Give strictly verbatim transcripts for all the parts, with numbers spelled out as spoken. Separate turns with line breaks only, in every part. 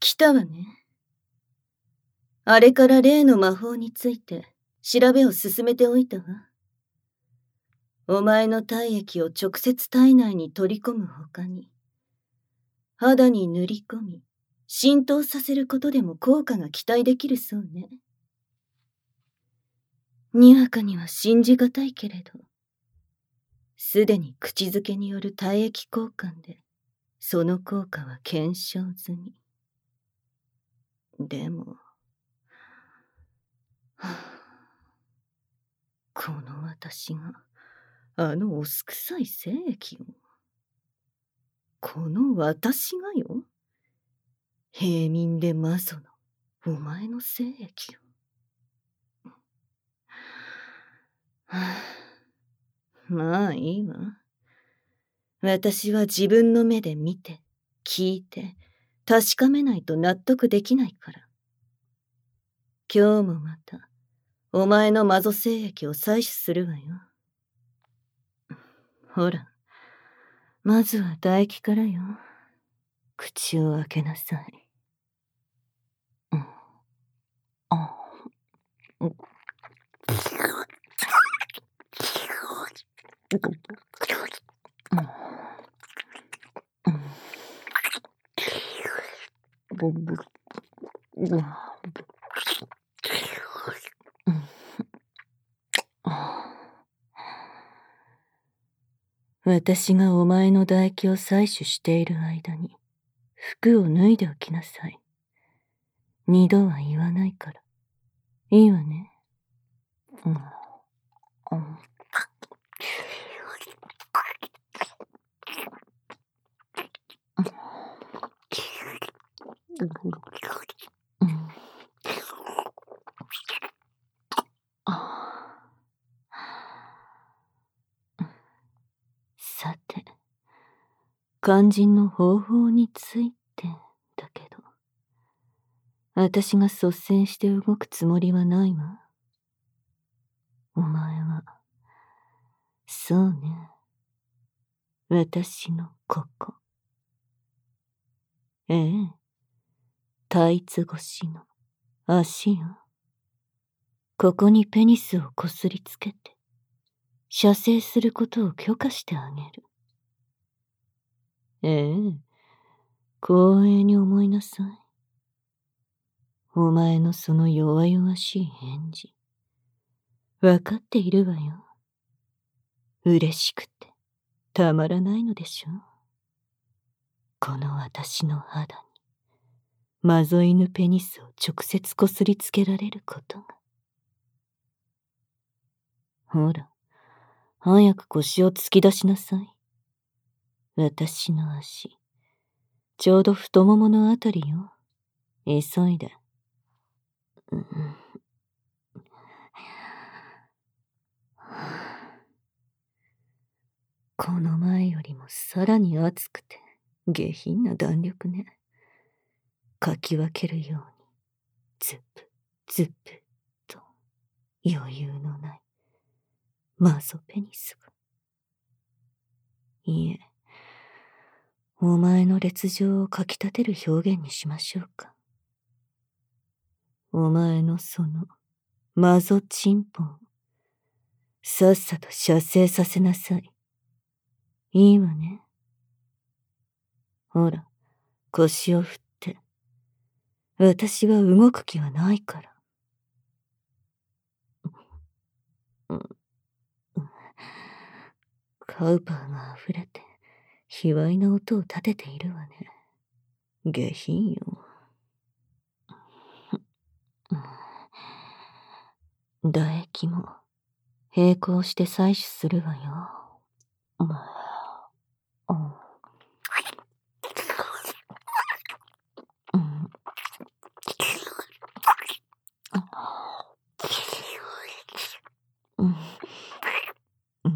来たわね。あれから例の魔法について調べを進めておいたわ。お前の体液を直接体内に取り込むほかに、肌に塗り込み、浸透させることでも効果が期待できるそうね。にわかには信じがたいけれど、すでに口づけによる体液交換で、その効果は検証済み。でも、はあ、この私が、あのおすくさい精液を。この私がよ。平民で魔女のお前の精液を。はあ、まあいいわ。私は自分の目で見て、聞いて、確かめないと納得できないから。今日もまた、お前の魔女精液を採取するわよ。ほら、まずは唾液からよ。口を開けなさい。うん。あ。うん。私がお前の唾液を採取している間に、服を脱いでおきなさい。二度は言わないから。いいわね。うん。うん。さて、肝心の方法についてだけど、私が率先して動くつもりはないわ。お前は、そうね、私のここ。ええ、タイツ越しの足よ。ここにペニスをこすりつけて、射精することを許可してあげる。ええ、光栄に思いなさい。お前のその弱々しい返事。わかっているわよ。嬉しくて、たまらないのでしょう。この私の肌に、マゾ犬ペニスを直接こすりつけられることが。ほら、早く腰を突き出しなさい。私の足、ちょうど太もものあたりよ。急いで。うん、この前よりもさらに熱くて下品な弾力ね。かき分けるように、ズップ、ズップと余裕のないマゾペニスが。いえ、お前の烈情をかき立てる表現にしましょうか。お前のそのマゾチンポン、さっさと射精させなさい。いいわね。ほら、腰を振って。私は動く気はないから。うん、うん、カウパーが溢れて、卑猥な音を立てているわね。下品よ。唾液も並行して採取するわよ。うん、うん、うん、うん、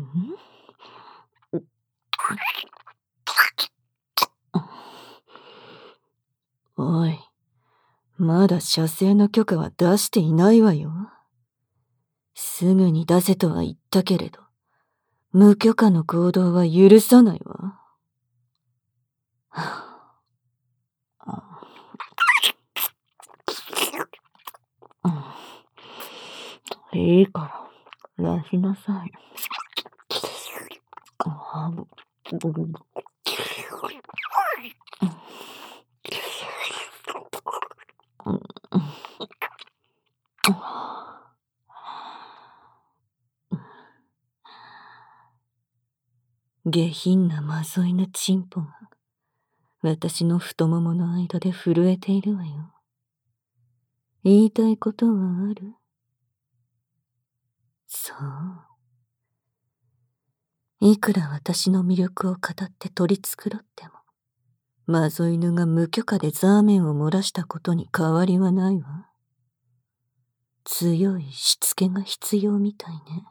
おい、まだ射精の許可は出していないわよ。すぐに出せとは言ったけれど、無許可の行動は許さないわ。 いいから、出しなさい。下品なまぞいなチンポが私の太ももの間で震えているわよ。言いたいことはある？そう。いくら私の魅力を語って取り繕っても、まぞ犬が無許可でザーメンを漏らしたことに変わりはないわ。強いしつけが必要みたいね。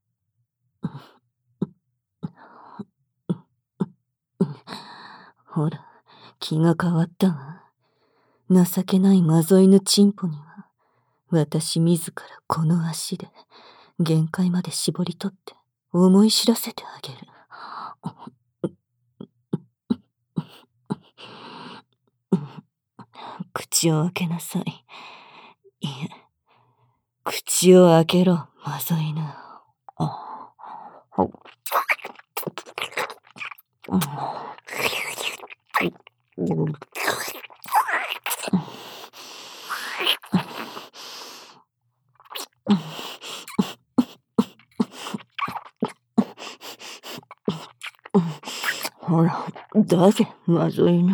ほら、気が変わったわ。情けないまぞ犬チンポには、私自らこの足で限界まで絞り取って思い知らせてあげる。口を開けなさい。いえ、口を開けろ、まぞ犬。ほら、出せ、まぞ犬。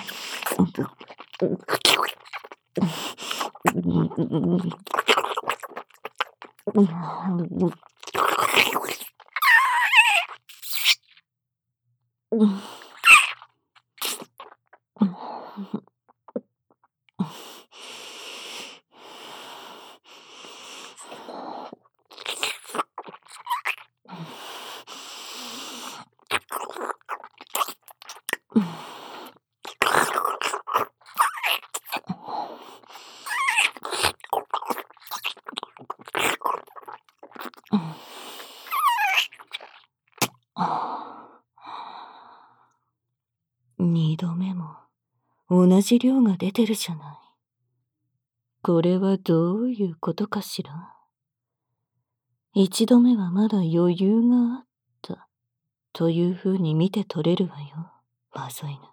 二度目も同じ量が出てるじゃない。これはどういうことかしら。一度目はまだ余裕があったというふうに見て取れるわよ、まぞ犬。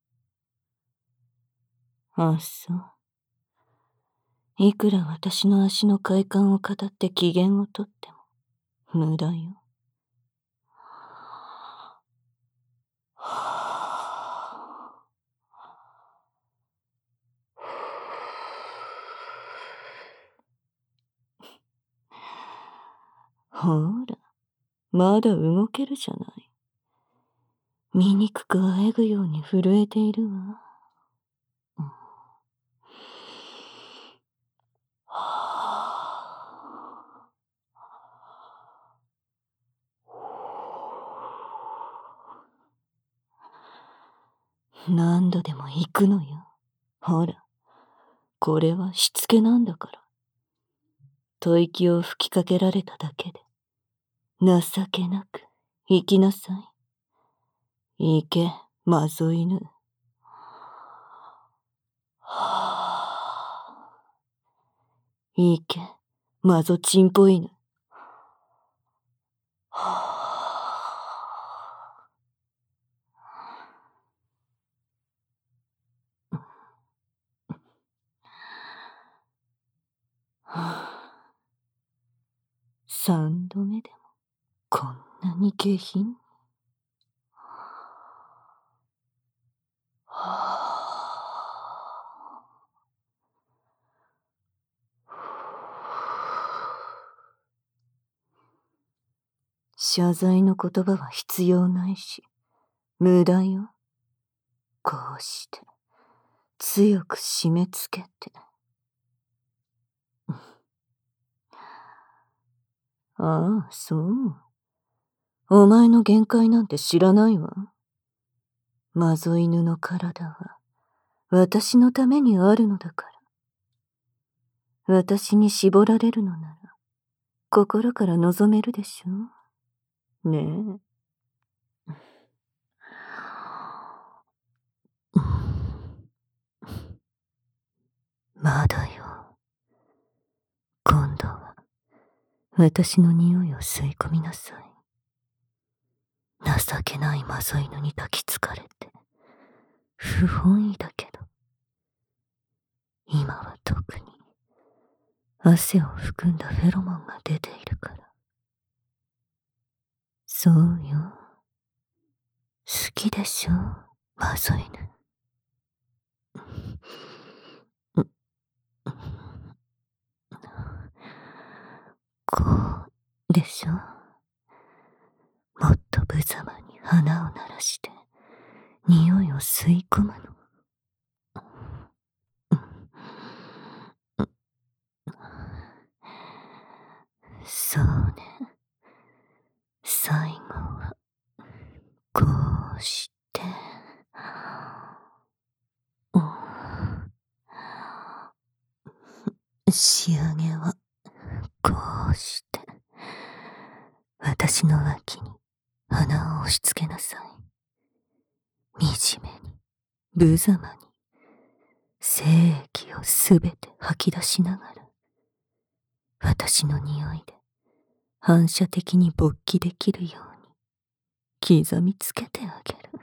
あ、そう。いくら私の足の快感を語って機嫌をとっても無駄よ。ほら、まだ動けるじゃない。醜くあえぐように震えているわ。うん、何度でも行くのよ。ほら、これはしつけなんだから。吐息を吹きかけられただけで、情けなく行きなさい。行け、まぞ犬。行け、まぞちんぽ犬。三度目でもこんなに下品。謝罪の言葉は必要ないし、無駄よ。こうして強く締め付けて。ああ、そう。お前の限界なんて知らないわ。まぞ犬の体は私のためにあるのだから。私に絞られるのなら心から望めるでしょ。ねえ。まだよ。今度は私の匂いを吸い込みなさい。情けないマゾ犬に抱きつかれて、不本意だけど、今は特に汗を含んだフェロモンが出ているから。そうよ。好きでしょ、マゾ犬。こうでしょ。もっと無様に花を鳴らして匂いを吸い込むの。そうね。最後はこうして仕上げはこうして私の脇に鼻を押し付けなさい。惨めに無様に精液をすべて吐き出しながら私の匂いで反射的に勃起できるように刻みつけてあげる。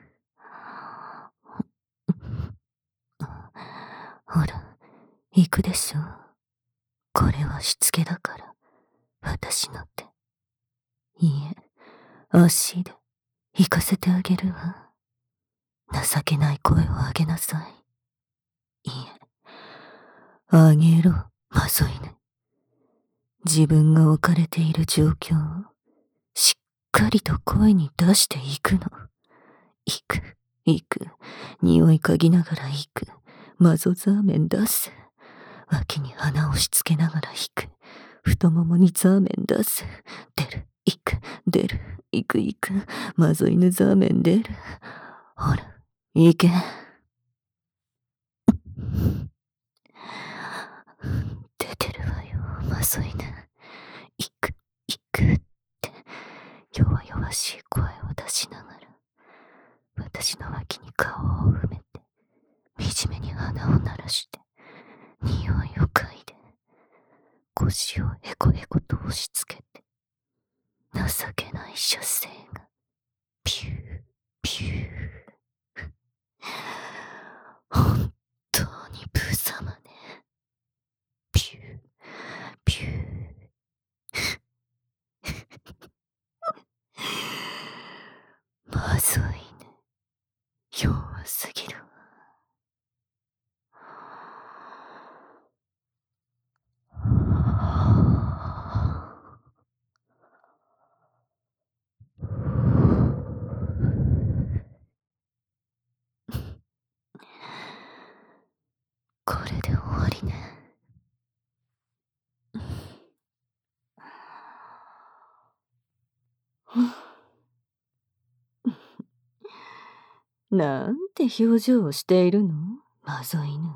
ほら、行くでしょ。これはしつけだから、私の手。いいえ、足で行かせてあげるわ。情けない声を上げなさい。いいえ、あげろ、マゾ犬。自分が置かれている状況をしっかりと声に出していくの。行く、行く、匂い嗅ぎながら行く。マゾザーメン出す。脇に鼻を押し付けながら引く。太ももにザーメン出す。出る、行く、出る、行く行く。マゾ犬ザーメン出る。ほら、行け。出てるわよ、マゾ犬。行く、行くって、弱々しい声を出しながら、私の脇に顔を埋めて、惨めに鼻を鳴らして、匂いを嗅いで、腰をへこへこと押し付けて、情けない射精が、ピュー、ピュー。本当に無様ね。ピュー、ピュー。まずいね。弱すぎるわ。これで終わりね。なんて表情をしているの、マゾ犬。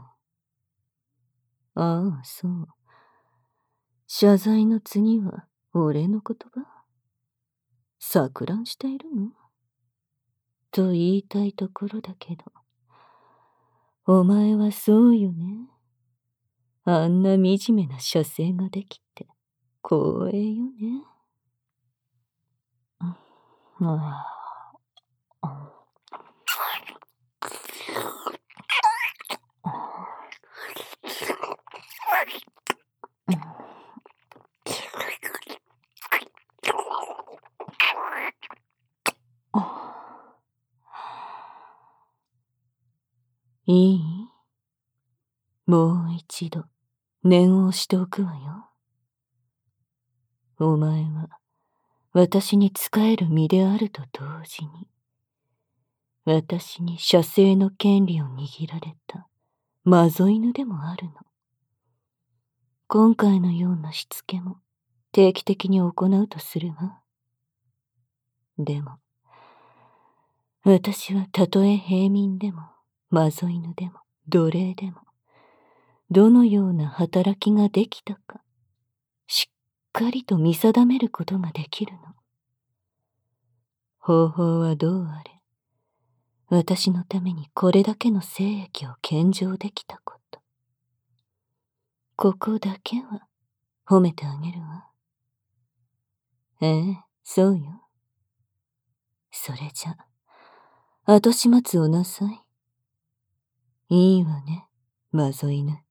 ああ、そう。謝罪の次は俺の言葉？錯乱しているの？と言いたいところだけど、お前はそうよね。あんな惨めな射精ができて光栄よね。ああ。いい？もう一度念を押しておくわよ。お前は私に仕える身であると同時に、私に射精の権利を握られたマゾ犬でもあるの。今回のようなしつけも定期的に行うとするわ。でも、私はたとえ平民でもマゾ犬でも奴隷でも、どのような働きができたか、しっかりと見定めることができるの。方法はどうあれ、私のためにこれだけの精液を献上できたこと、ここだけは褒めてあげるわ。 ええ、そうよ。それじゃ、後始末をなさい。いいわね、マゾ犬。